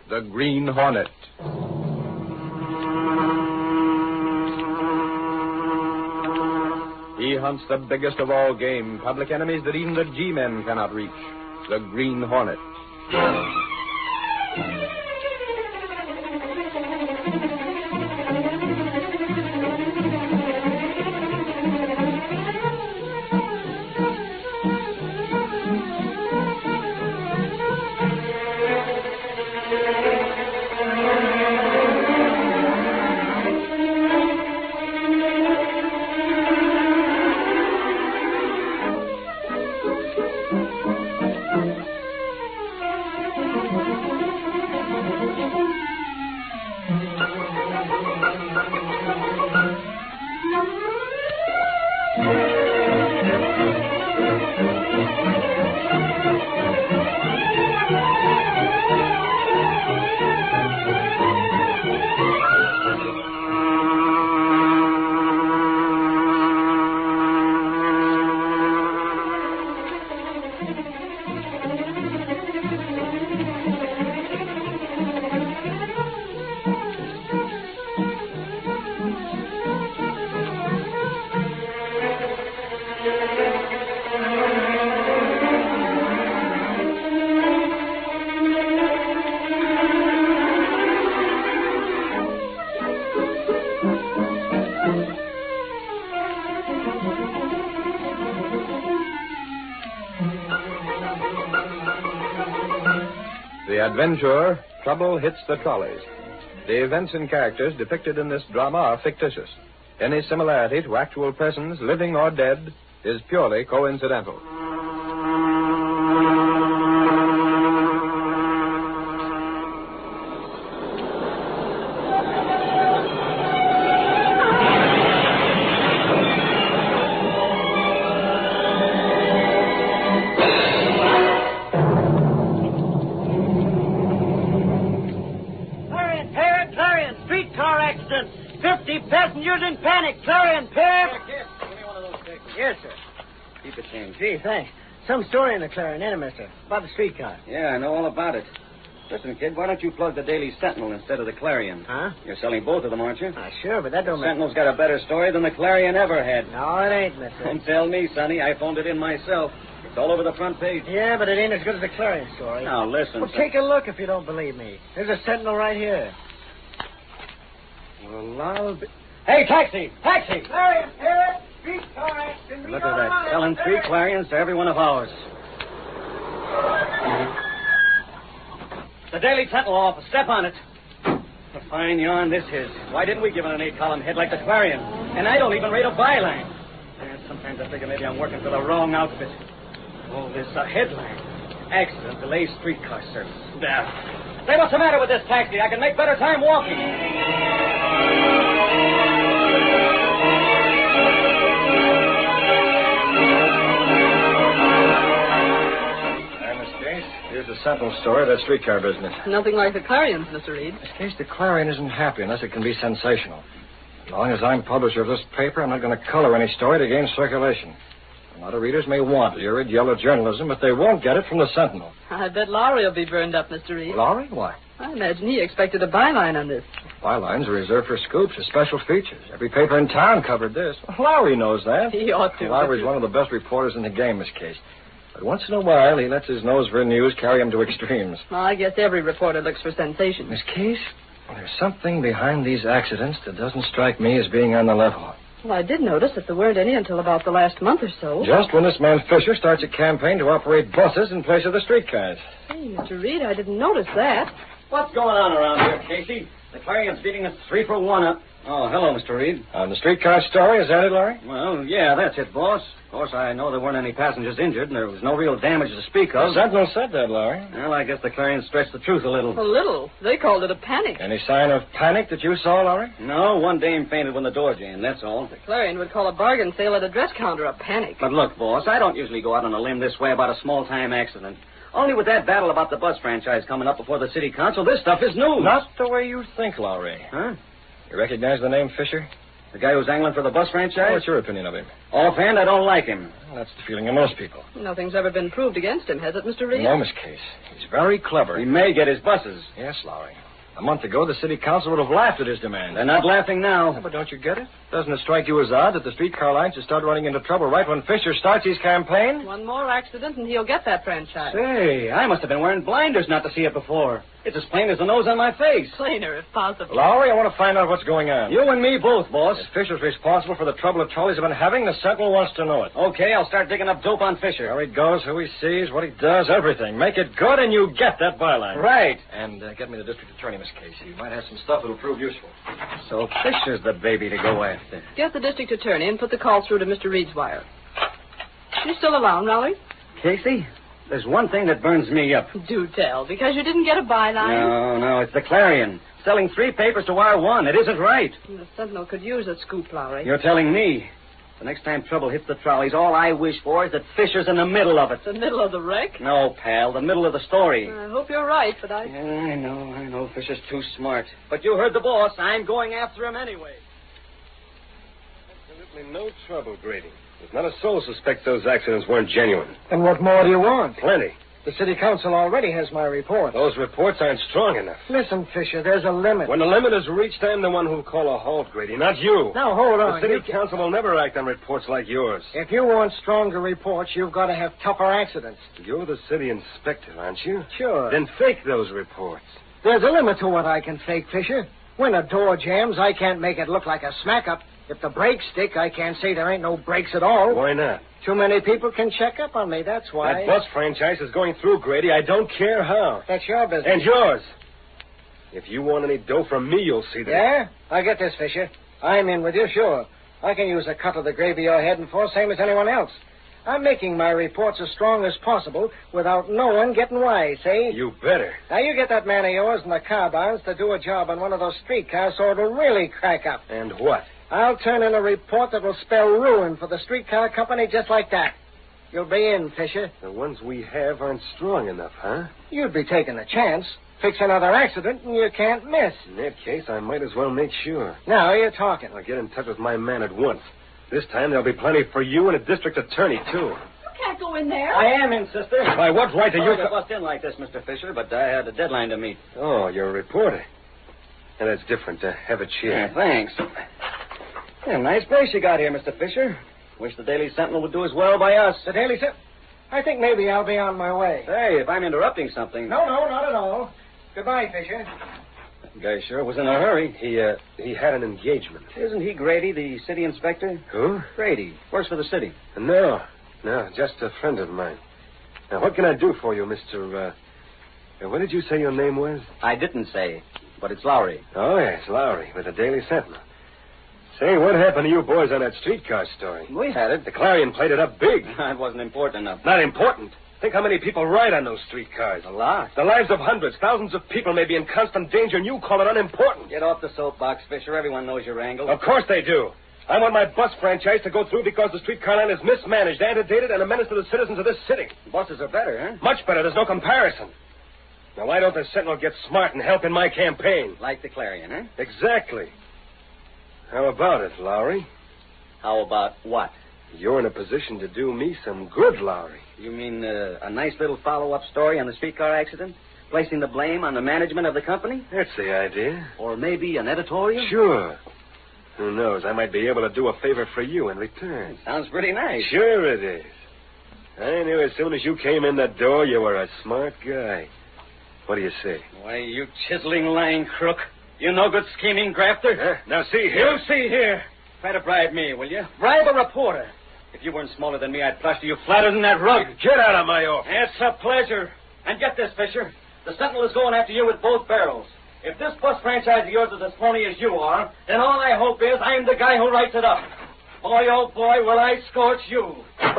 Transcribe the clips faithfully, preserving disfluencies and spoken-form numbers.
the Green Hornet. He hunts the biggest of all game, public enemies that even the G-men cannot reach, the Green Hornet. The adventure, Trouble Hits the Trolleys. The events and characters depicted in this drama are fictitious. Any similarity to actual persons, living or dead, is purely coincidental. Passengers in panic. Clarion, Pip. Here, give me one of those papers. Yes, sir. Keep it change. Gee, thanks. Some story in the Clarion, ain't it, mister? About the streetcar. Yeah, I know all about it. Listen, kid, why don't you plug the Daily Sentinel instead of the Clarion? Huh? You're selling both of them, aren't you? Ah, sure, but that don't The make... Sentinel's got a better story than the Clarion ever had. No, it ain't, mister. Don't tell me, Sonny. I phoned it in myself. It's all over the front page. Yeah, but it ain't as good as the Clarion story. Now, listen. Well, son. take a look if you don't believe me. There's a Sentinel right here. Well, I'll be... Hey, taxi! Taxi! Clarion, Pip. Streetcar accident. Look at that. Selling three Clarions to every one of ours. The Daily Sentinel office. Step on it. A fine yarn this is. Why didn't we give it an eight-column head like the Clarion? And I don't even rate a byline. And sometimes I figure maybe I'm working for the wrong outfit. Oh, this a headline. Accident delays streetcar service. There. Say, what's the matter with this taxi? I can make better time walking. Here's the Sentinel story of that streetcar business. Nothing like the Clarion's, Mister Reed. In this case, the Clarion isn't happy unless it can be sensational. As long as I'm publisher of this paper, I'm not going to color any story to gain circulation. A lot of readers may want lurid yellow journalism, but they won't get it from the Sentinel. I bet Lowry will be burned up, Mister Reed. Lowry? Why? I imagine he expected a byline on this. Bylines are reserved for scoops or special features. Every paper in town covered this. Well, Lowry knows that. He ought to. Lowry's one of the best reporters in the game, Miss Case. But once in a while, he lets his nose for news carry him to extremes. Well, I guess every reporter looks for sensation. Miss Case, there's something behind these accidents that doesn't strike me as being on the level. Well, I did notice that there weren't any until about the last month or so. Just when this man Fisher starts a campaign to operate buses in place of the streetcars. Hey, Mister Reed, I didn't notice that. What's going on around here, Casey? The Clarion's beating us three for one up. Oh, hello, Mister Reed. On the streetcar story, is that it, Larry? Well, yeah, that's it, boss. Of course, I know there weren't any passengers injured, and there was no real damage to speak of. The Sentinel said that, Larry. Well, I guess the Clarion stretched the truth a little. A little. They called it a panic. Any sign of panic that you saw, Larry? No, one dame fainted when the door jammed, that's all. The Clarion would call a bargain sale at a dress counter a panic. But look, boss, I don't usually go out on a limb this way about a small-time accident. Only with that battle about the bus franchise coming up before the city council, this stuff is news. Not the way you think, Larry. Huh? You recognize the name Fisher? The guy who's angling for the bus franchise? What's your opinion of him? Offhand, I don't like him. Well, that's the feeling of most people. Nothing's ever been proved against him, has it, Mister Reed? No, Miss Case. He's very clever. He may get his buses. Yes, Lowry. A month ago, the city council would have laughed at his demand. They're not laughing now. Yeah, but don't you get it? Doesn't it strike you as odd that the streetcar lines should start running into trouble right when Fisher starts his campaign? One more accident and he'll get that franchise. Say, I must have been wearing blinders not to see it before. It's as plain as the nose on my face. Plainer, if possible. Lowry, I want to find out what's going on. You and me both, boss. If Fisher's responsible for the trouble the trolleys have been having, the Sentinel wants to know it. Okay, I'll start digging up dope on Fisher. Where he goes, who he sees, what he does, everything. Make it good and you get that byline. Right. And uh, get me the district attorney, Miss Casey. He might have some stuff that'll prove useful. So Fisher's the baby to go after. Get the district attorney and put the call through to Mister Reed's wire. You still around, Lowry? Casey, there's one thing that burns me up. Do tell, because you didn't get a byline. No, no, it's the Clarion. Selling three papers to wire one. It isn't right. The Sentinel could use a scoop, Lowry. You're telling me. The next time trouble hits the trolleys, all I wish for is that Fisher's in the middle of it. The middle of the wreck? No, pal, the middle of the story. I hope you're right, but I... Yeah, I know, I know. Fisher's too smart. But you heard the boss. I'm going after him anyway. Absolutely no trouble, Grady. There's not a soul suspects those accidents weren't genuine. And what more do you want? Plenty. The city council already has my report. Those reports aren't strong enough. Listen, Fisher, there's a limit. When the limit is reached, I'm the one who'll call a halt, Grady, not you. Now, hold on. The city You ca- council will never act on reports like yours. If you want stronger reports, you've got to have tougher accidents. You're the city inspector, aren't you? Sure. Then fake those reports. There's a limit to what I can fake, Fisher. When a door jams, I can't make it look like a smack-up. If the brakes stick, I can't say there ain't no brakes at all. Why not? Too many people can check up on me, that's why. That bus franchise is going through, Grady. I don't care how. That's your business. And yours. If you want any dough from me, you'll see that. Yeah? I get this, Fisher. I'm in with you, sure. I can use a cut of the gravy you're heading for, same as anyone else. I'm making my reports as strong as possible without no one getting wise, see? You better. Now, you get that man of yours in the car barns to do a job on one of those streetcars so it'll really crack up. And what? I'll turn in a report that will spell ruin for the streetcar company just like that. You'll be in, Fisher. The ones we have aren't strong enough, huh? You'd be taking a chance. Fix another accident and you can't miss. In that case, I might as well make sure. Now you're talking. I'll get in touch with my man at once. This time there'll be plenty for you and a district attorney, too. You can't go in there. I am in, sister. By what right do you... Sorry to bust in like this, Mister Fisher, but I had a deadline to meet. Oh, you're a reporter. And that's different. Uh, have a chair. Yeah, thanks. Yeah, nice place you got here, Mister Fisher. Wish the Daily Sentinel would do as well by us. The Daily Sentinel? I think maybe I'll be on my way. Hey, if I'm interrupting something... No, no, not at all. Goodbye, Fisher. That guy sure was in a hurry. He, uh, he had an engagement. Isn't he Grady, the city inspector? Who? Grady. Works for the city. No, no, just a friend of mine. Now, what can I do for you, Mister, uh... uh, what did you say your name was? I didn't say, but it's Lowry. Oh, yes, Lowry, with the Daily Sentinel. Say, what happened to you boys on that streetcar story? We had it. The Clarion played it up big. It wasn't important enough. Not important. Think how many people ride on those streetcars. A lot. The lives of hundreds, thousands of people may be in constant danger, and you call it unimportant. Get off the soapbox, Fisher. Everyone knows your angle. Of course they do. I want my bus franchise to go through because the streetcar line is mismanaged, antedated, and a menace to the citizens of this city. Buses are better, huh? Much better. There's no comparison. Now, why don't the Sentinel get smart and help in my campaign? Like the Clarion, huh? Exactly. How about it, Lowry? How about what? You're in a position to do me some good, Lowry. You mean uh, a nice little follow-up story on the streetcar accident? Placing the blame on the management of the company? That's the idea. Or maybe an editorial? Sure. Who knows? I might be able to do a favor for you in return. Sounds pretty nice. Sure it is. I knew as soon as you came in the door you were a smart guy. What do you say? Why, you chiseling lying crook. You no good scheming grafter. Huh? Now, see here. You see here. Try to bribe me, will you? Bribe a reporter. If you weren't smaller than me, I'd plaster you flatter than that rug. Get out of my office. It's a pleasure. And get this, Fisher. The Sentinel is going after you with both barrels. If this bus franchise of yours is as phony as you are, then all I hope is I'm the guy who writes it up. Boy, oh boy, will I scorch you.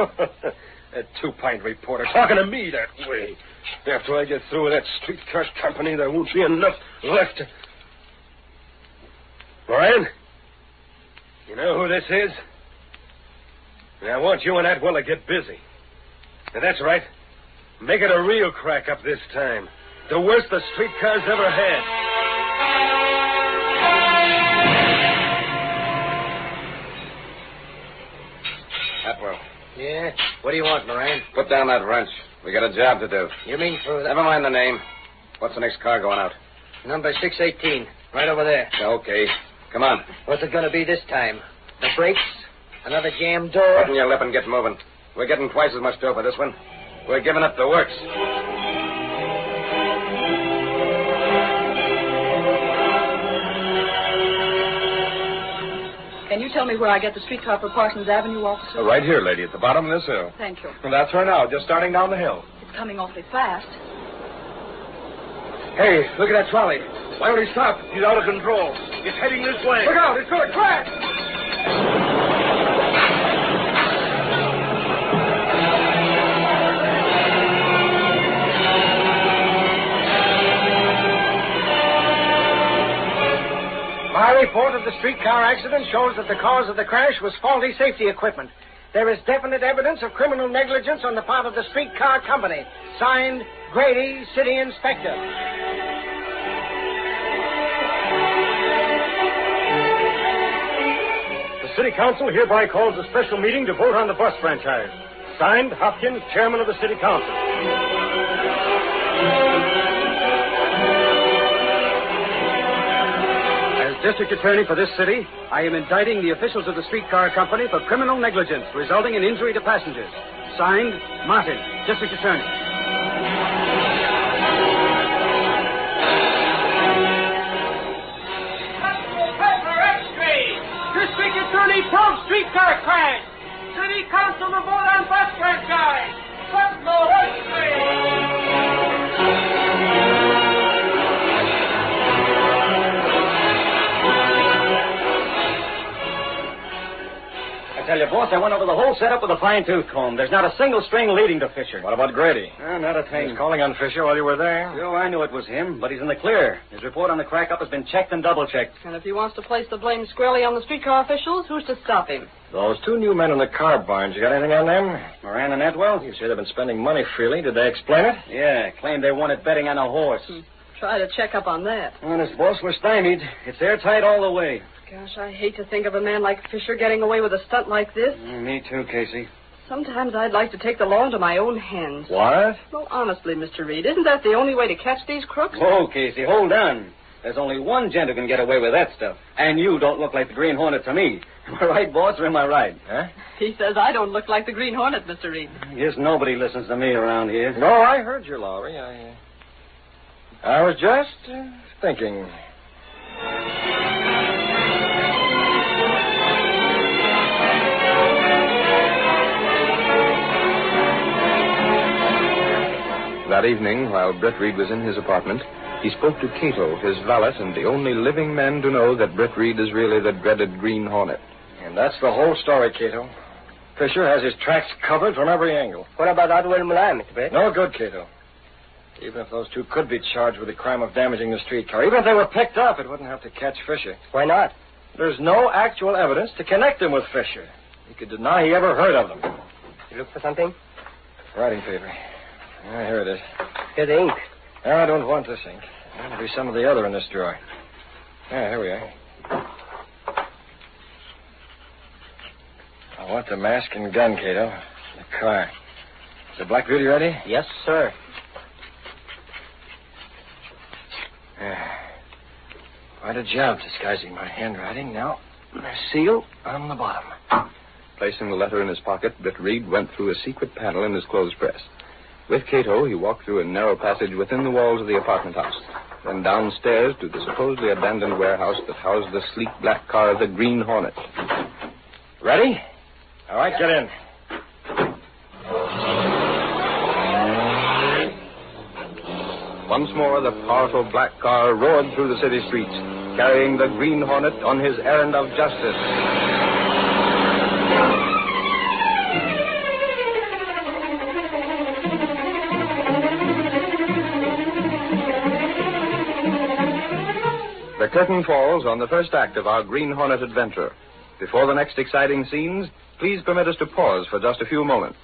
That two-pint reporter talking to me that way. After I get through with that streetcar company, there won't be enough left to... Brian? You know who this is? And I want you and Atwell to get busy. Now, that's right. Make it a real crack-up this time. The worst the streetcars ever had. Yeah? What do you want, Moran? Put down that wrench. We got a job to do. You mean for the... Never mind the name. What's the next car going out? Number six eighteen. Right over there. Okay. Come on. What's it going to be this time? The brakes? Another jammed door? Open your lip and get moving. We're getting twice as much dough for this one. We're giving up the works. Can you tell me where I get the streetcar for Parsons Avenue, officer? Right here, lady, at the bottom of this hill. Thank you. Well, that's her now, just starting down the hill. It's coming awfully fast. Hey, look at that trolley. Why don't he stop? He's out of control. It's heading this way. Look out! It's going to crash! My report of the streetcar accident shows that the cause of the crash was faulty safety equipment. There is definite evidence of criminal negligence on the part of the streetcar company. Signed, Grady, City Inspector. The City Council hereby calls a special meeting to vote on the bus franchise. Signed, Hopkins, Chairman of the City Council. District Attorney for this city, I am indicting the officials of the streetcar company for criminal negligence resulting in injury to passengers. Signed, Martin, District Attorney. District Attorney proves streetcar crash. City Council to vote on bus franchise. Sentinel I tell you, boss, I went over the whole setup with a fine-tooth comb. There's not a single string leading to Fisher. What about Grady? Uh, not a thing. He's calling on Fisher while you were there. Sure, I knew it was him, but he's in the clear. His report on the crack-up has been checked and double-checked. And if he wants to place the blame squarely on the streetcar officials, who's to stop him? Those two new men in the car barns, you got anything on them? Moran and Atwell? You say they've been spending money freely. Did they explain it? Yeah, claimed they won it betting on a horse. Hmm. Try to check up on that. Honest, boss, we're stymied. It's airtight all the way. Gosh, I hate to think of a man like Fisher getting away with a stunt like this. Mm, me too, Casey. Sometimes I'd like to take the law into my own hands. What? Well, honestly, Mister Reed, isn't that the only way to catch these crooks? Whoa, Casey, hold on. There's only one gent who can get away with that stuff. And you don't look like the Green Hornet to me. Am I right, boss, or am I right? Huh? He says I don't look like the Green Hornet, Mister Reed. I guess nobody listens to me around here. No, I heard you, Lowry. I, uh, I was just uh, thinking. That evening, while Britt Reed was in his apartment, he spoke to Cato, his valet, and the only living man to know that Britt Reed is really the dreaded Green Hornet. And that's the whole story, Cato. Fisher has his tracks covered from every angle. What about Atwell and Milan, Mister Brett? No good, Cato. Even if those two could be charged with the crime of damaging the streetcar, even if they were picked up, it wouldn't have to catch Fisher. Why not? There's no actual evidence to connect him with Fisher. He could deny he ever heard of them. You look for something? Writing paper. Ah, here it is. Here's the ink. No, I don't want this ink. There'll be some of the other in this drawer. Yeah, here we are. I want the mask and gun, Cato. The car. Is the Black Beauty ready? Yes, sir. Yeah. Quite a job disguising my handwriting. Now, the seal on the bottom. Placing the letter in his pocket, Britt Reed went through a secret panel in his clothes press. With Cato, he walked through a narrow passage within the walls of the apartment house, then downstairs to the supposedly abandoned warehouse that housed the sleek black car of the Green Hornet. Ready? All right, get in. Once more, the powerful black car roared through the city streets, carrying the Green Hornet on his errand of justice. The curtain falls on the first act of our Green Hornet adventure. Before the next exciting scenes, please permit us to pause for just a few moments.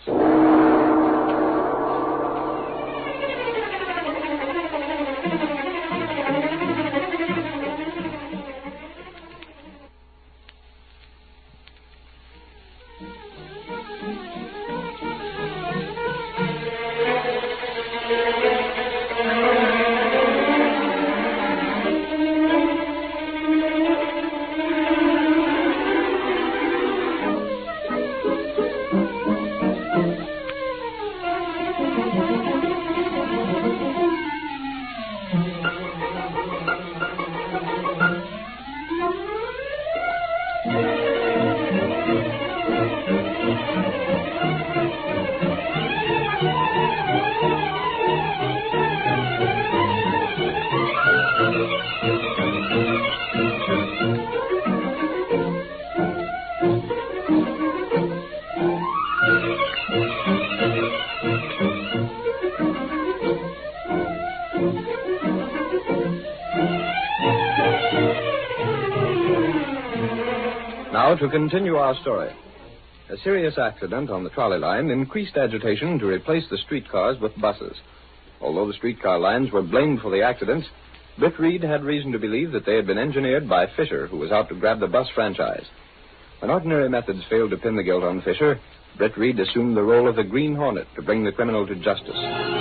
now to continue our story. A serious accident on the trolley line increased agitation to replace the streetcars with buses. Although the streetcar lines were blamed for the accidents, Britt Reed had reason to believe that they had been engineered by Fisher, who was out to grab the bus franchise. When ordinary methods failed to pin the guilt on Fisher, Britt Reed assumed the role of the Green Hornet to bring the criminal to justice.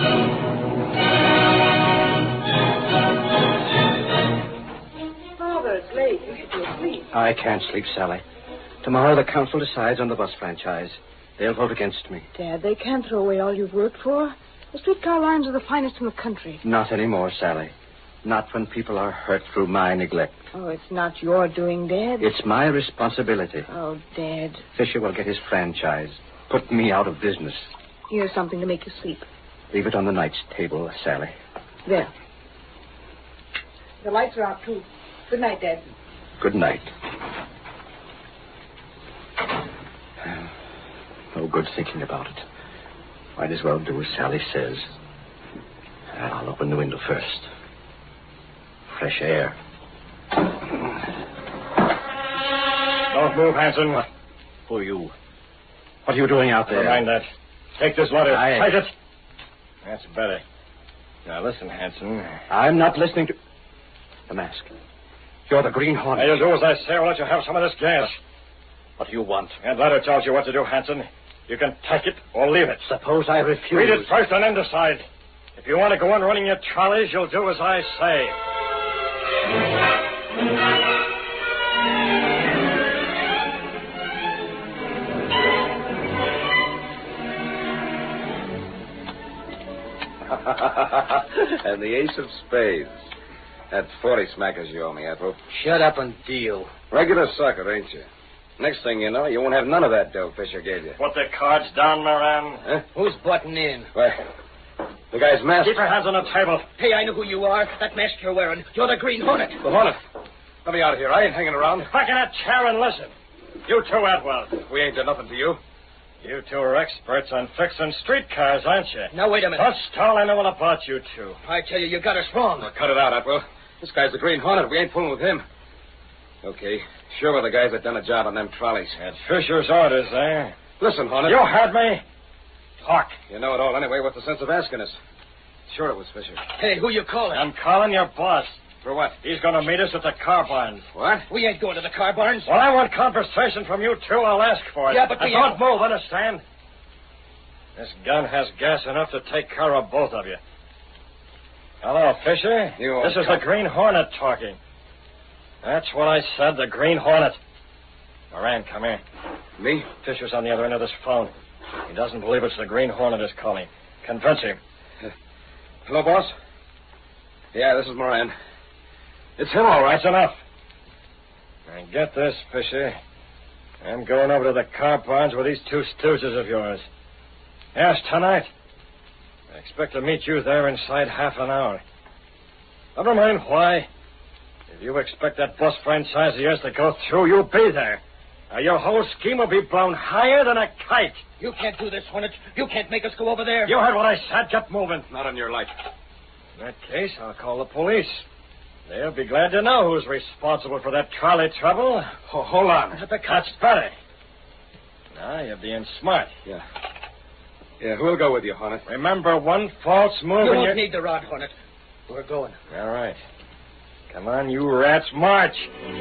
Father, it's late. You should be asleep. I can't sleep, Sally. Tomorrow the council decides on the bus franchise. They'll vote against me. Dad, they can't throw away all you've worked for. The streetcar lines are the finest in the country. Not anymore, Sally. Not when people are hurt through my neglect. Oh, it's not your doing, Dad. It's my responsibility. Oh, Dad. Fisher will get his franchise. Put me out of business. Here's something to make you sleep. Leave it on the night's table, Sally. There. The lights are out, too. Good night, Dad. Good night. No good thinking about it. Might as well do as Sally says. I'll open the window first. Fresh air. Don't move, Hanson. What? Who are you? What are you doing out there? Never mind that. Take this letter. I... Fight it. That's better. Now, listen, Hanson. I'm not listening to... The mask. You're the Green Hornet. Now, you'll do as I say, or I'll let you have some of this gas. What do you want? That letter tells you what to do, Hanson. You can take it or leave it. Suppose I refuse. Read it first and then decide. If you want to go on running your trolleys, you'll do as I say. And the ace of spades. That's forty smackers you owe me, Ethel. Shut up and deal. Regular sucker, ain't you? Next thing you know, you won't have none of that dough Fisher gave you. Put the cards down, Moran. Huh? Who's butting in? Why, the guy's mask. Keep your hands on the table. Hey, I know who you are. That mask you're wearing. You're the Green Hornet. The Hornet. Let me out of here. I ain't hanging around. Back in that chair and listen. You too, Atwell. We ain't done nothing to you. You two are experts on fixing streetcars, aren't you? Now, wait a minute. Don't stall. I know all about you two. I tell you, you got us wrong. Well, cut it out, Atwell. This guy's the Green Hornet. We ain't fooling with him. Okay. Sure we're the guys that done a job on them trolleys. At Fisher's orders, eh? Listen, Hornet. You heard me. Talk. You know it all anyway. What's the sense of asking us? Sure it was Fisher. Hey, who you calling? I'm calling your boss. For what? He's going to meet us at the car barns. What? We ain't going to the car barns. Well, I want conversation from you two. I'll ask for it. Yeah, but and we don't ain't- move, understand? This gun has gas enough to take care of both of you. Hello, Fisher. You this is the Green Hornet talking. That's what I said, the Green Hornet. Moran, come here. Me? Fisher's on the other end of this phone. He doesn't believe it's the Green Hornet is calling. Convince him. Hello, boss? Yeah, this is Moran. It's him, all right. That's enough. And get this, Fisher. I'm going over to the car barns with these two stooges of yours. Yes, tonight. I expect to meet you there inside half an hour. Never mind why. If you expect that bus franchise of yours to go through, you'll be there. Or your whole scheme will be blown higher than a kite. You can't do this, Hornet. You can't make us go over there. You heard what I said. Get moving. Not on your life. In that case, I'll call the police. They'll be glad to know who's responsible for that trolley trouble. Oh, hold on. At the That's better. Now you're being smart. Yeah. Yeah, who'll go with you, Hornet? Remember, one false move You and won't you're... need the rod, Hornet. We're going. All right. Come on, you rats, march.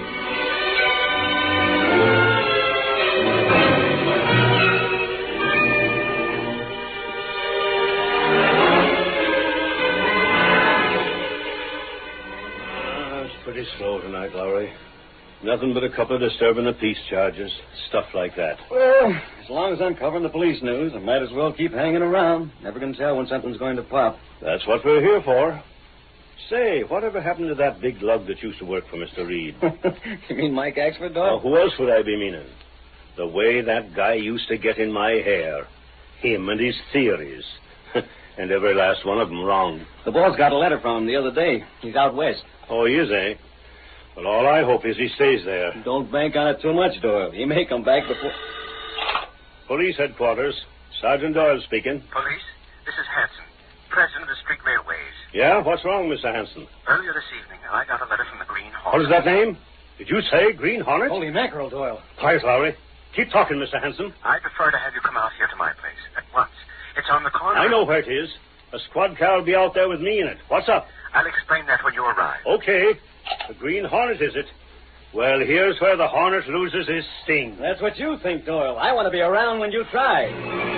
Uh, it's pretty slow tonight, Lowry. Nothing but a couple of disturbing the peace charges, stuff like that. Well, as long as I'm covering the police news, I might as well keep hanging around. Never can tell when something's going to pop. That's what we're here for. Say, whatever happened to that big lug that used to work for Mister Reed? You mean Mike Axford, Now, dog? who else would I be meaning? The way that guy used to get in my hair. Him and his theories. And every last one of them wrong. The boss got a letter from him the other day. He's out west. Oh, he is, eh? Well, all I hope is he stays there. Don't bank on it too much, Doyle. He may come back before... Police headquarters. Sergeant Doyle speaking. Police, this is Hanson, president of the Street Railways. Yeah? What's wrong, Mister Hanson? Earlier this evening, I got a letter from the Green Hornet. What is that name? Did you say Green Hornet? Holy mackerel, Doyle. Quiet, Lowry. Keep talking, Mister Hanson. I prefer to have you come out here to my place at once. It's on the corner. I know where it is. A squad car will be out there with me in it. What's up? I'll explain that when you arrive. Okay. The Green Hornet, is it? Well, here's where the Hornet loses his sting. That's what you think, Doyle. I want to be around when you try.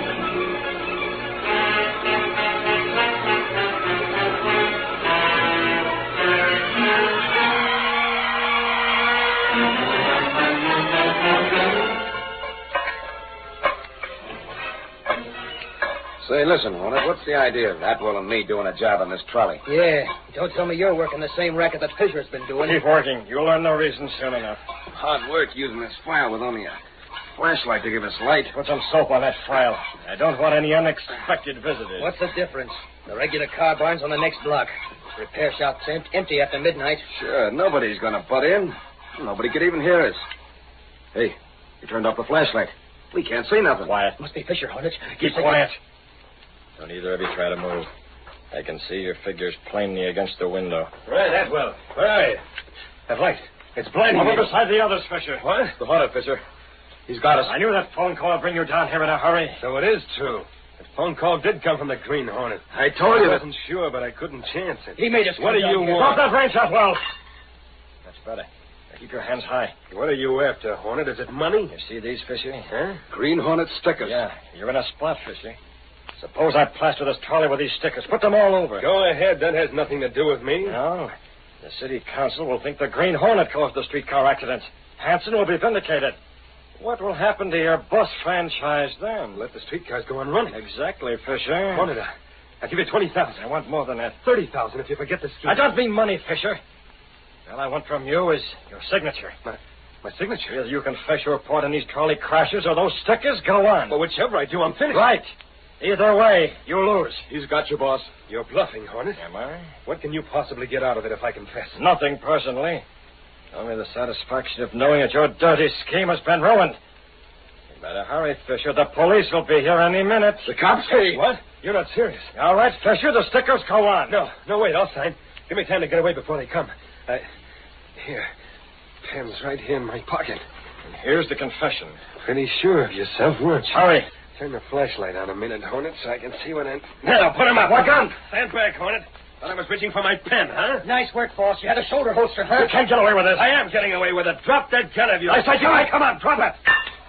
Say, listen, Hornet, what's the idea of Atwell and me doing a job on this trolley? Yeah. Don't tell me you're working the same racket that Fisher's been doing. Keep working. You'll learn the reason soon enough. Hard work using this file with only a flashlight to give us light. Put some soap on that file. I don't want any unexpected visitors. What's the difference? The regular car barn's on the next block. Repair shop's em- empty after midnight. Sure, nobody's going to butt in. Nobody could even hear us. Hey, you turned off the flashlight. We can't see nothing. Quiet. Must be Fisher, Hornet. Keep quiet. Don't either of you try to move. I can see your figures plainly against the window. Right, Atwell. Where are you? That light. It's blinding Over me. beside the others, Fisher. What? The Hornet, Fisher. He's got us. I knew that phone call would bring you down here in a hurry. So it is true. That phone call did come from the Green Hornet. I told you I that. wasn't sure, but I couldn't chance it. He made us. What do come you down here. want? Drop that range out well. That's better. Now keep your hands high. What are you after, Hornet? Is it money? You see these, Fisher? Huh? Green Hornet stickers. Yeah, you're in a spot, Fisher. Suppose I plaster this trolley with these stickers. Put them all over. Go ahead. That has nothing to do with me. No. The city council will think the Green Hornet caused the streetcar accident. Hanson will be vindicated. What will happen to your bus franchise then? Let the streetcars go on running. Exactly, Fisher. Hornet, I'll give you twenty thousand. I want more than that. Thirty thousand if you forget the street. I don't mean money, Fisher. All I want from you is your signature. My, my signature? Either you confess your part in these trolley crashes or those stickers go on. Well, whichever I do, I'm finished. Right. Either way, you lose. He's got you, boss. You're bluffing, Hornet. Am I? What can you possibly get out of it if I confess? Nothing personally. Only the satisfaction of knowing that your dirty scheme has been ruined. You better hurry, Fisher. The police will be here any minute. The cops? Hey. What? You're not serious. All right, Fisher, the stickers go on. No, no, wait, I'll sign. Give me time to get away before they come. I... Here. Pen's right here in my pocket. And here's the confession. Pretty sure of yourself, weren't you? Hurry. Turn the flashlight on a minute, Hornet, so I can see what I'm... Now, put him up. What gun? Stand back, Hornet. Thought I was reaching for my pen, huh? Nice work, boss. You had a shoulder holster, huh? You can't get away with this. I am getting away with it. Drop that gun of yours. I said you might. Come on, drop it.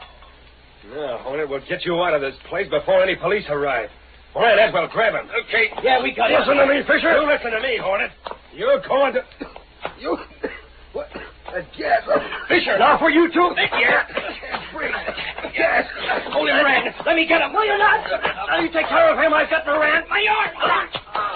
No, Hornet, we'll get you out of this place before any police arrive. All right, Atwell, grab him. Okay. Yeah, we got it. Listen to me, Fisher. You listen to me, Hornet. You're going to... You... What? A gas. Fisher, now for you too. Yeah. Breathe. Gas. Hold him, Moran. Let me get him. Will you not? Now you take care of him. I've got Moran. My arm.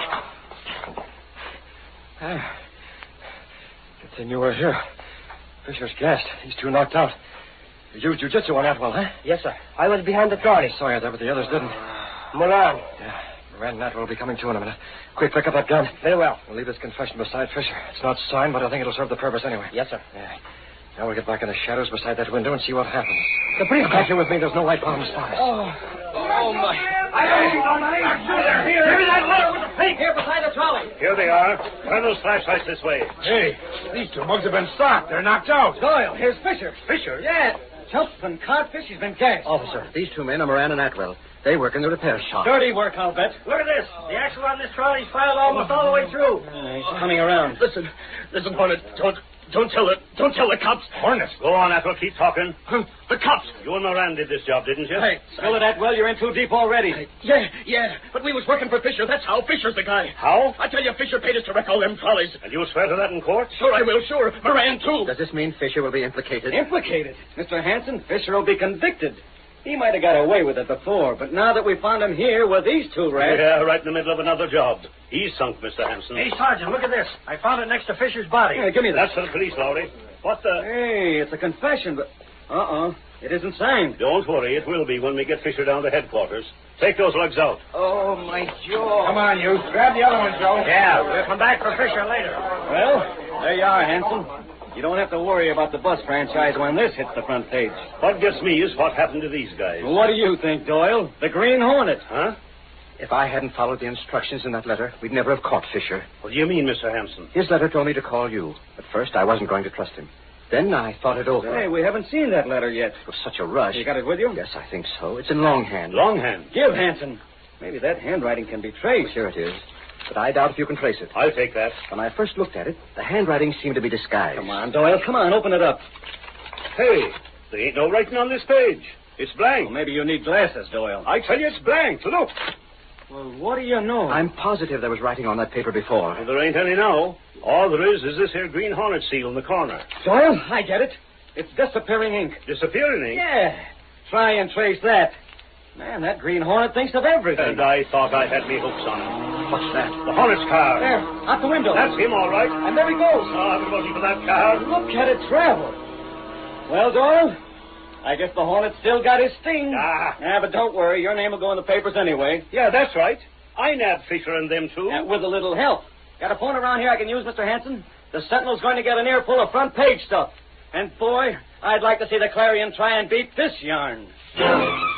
Ah. Good thing you were here. Fisher's gassed. He's too knocked out. You used jujitsu on Atwell, huh? Yes, sir. I was behind the trolley. Sorry that, but the others didn't. Moran. Yeah. Moran and Atwell will be coming to in a minute. Quick, pick up that gun. Very well. We'll leave this confession beside Fisher. It's not signed, but I think it'll serve the purpose anyway. Yes, sir. Yeah. Now we'll get back in the shadows beside that window and see what happens. The brief back here with me. There's no light bottom spot. Oh. Oh, my. I don't see no money. They're here. Give me that letter with the pink here beside the trolley. Here they are. Turn those flashlights this way. Hey, these two mugs have been stopped. They're knocked out. Doyle, here's Fisher. Fisher? Yeah. Jumped and codfish. He's been gassed. Officer, these two men are Moran and Atwell. They work in the repair shop. Dirty work, I'll bet. Look at this. The axle on this trolley's filed almost all the way through. Uh, he's coming around. Listen, listen, Hornet. Don't, don't tell the, don't tell the cops. Hornet. Go on, Atwell. Keep talking. The cops. You and Moran did this job, didn't you? Hey, Spill it that well, you're in too deep already. Yeah, yeah. But we was working for Fisher. That's how. Fisher's the guy. How? I tell you, Fisher paid us to wreck all them trolleys. And you'll swear to that in court? Sure I will, sure. Moran, too. Does this mean Fisher will be implicated? Implicated? Mister Hanson, Fisher will be convicted. He might have got away with it before, but now that we found him here with these two rats... Yeah, right in the middle of another job. He's sunk, Mister Hanson. Hey, Sergeant, look at this. I found it next to Fisher's body. Yeah, give me that. That's for the police, Lowry. What the... Hey, it's a confession, but... Uh-uh. It isn't signed. Don't worry, it will be when we get Fisher down to headquarters. Take those lugs out. Oh, my jaw. Come on, you. Grab the other one, Joe. Yeah, we'll come back for Fisher later. Well, there you are, Hanson. You don't have to worry about the bus franchise when this hits the front page. What gets me is what happened to these guys. Well, what do you think, Doyle? The Green Hornet. Huh? If I hadn't followed the instructions in that letter, we'd never have caught Fisher. What do you mean, Mister Hanson? His letter told me to call you. At first, I wasn't going to trust him. Then I thought it over. Hey, we haven't seen that letter yet. It was such a rush. You got it with you? Yes, I think so. It's in longhand. Longhand. Give, Hanson. Maybe that handwriting can be traced. Here it is. But I doubt if you can trace it. I'll take that. When I first looked at it, the handwriting seemed to be disguised. Come on, Doyle. Come on, open it up. Hey, there ain't no writing on this page. It's blank. Well, maybe you need glasses, Doyle. I tell you, it's blank. Look. Well, what do you know? I'm positive there was writing on that paper before. Well, there ain't any now. All there is is this here Green Hornet seal in the corner. Doyle, I get it. It's disappearing ink. Disappearing ink? Yeah. Try and trace that. Man, that Green Hornet thinks of everything. And I thought I had me hooks on him. What's that? The Hornet's car. There, out the window. That's him, all right. And there he goes. Oh, I've been looking for that car. Look at it travel. Well, Doyle, I guess the Hornet still got his sting. Ah. Yeah, but don't worry. Your name will go in the papers anyway. Yeah, that's right. I nabbed Fisher and them, too. Yeah, with a little help. Got a phone around here I can use, Mister Hanson? The Sentinel's going to get an earful of front page stuff. And, boy, I'd like to see the Clarion try and beat this yarn.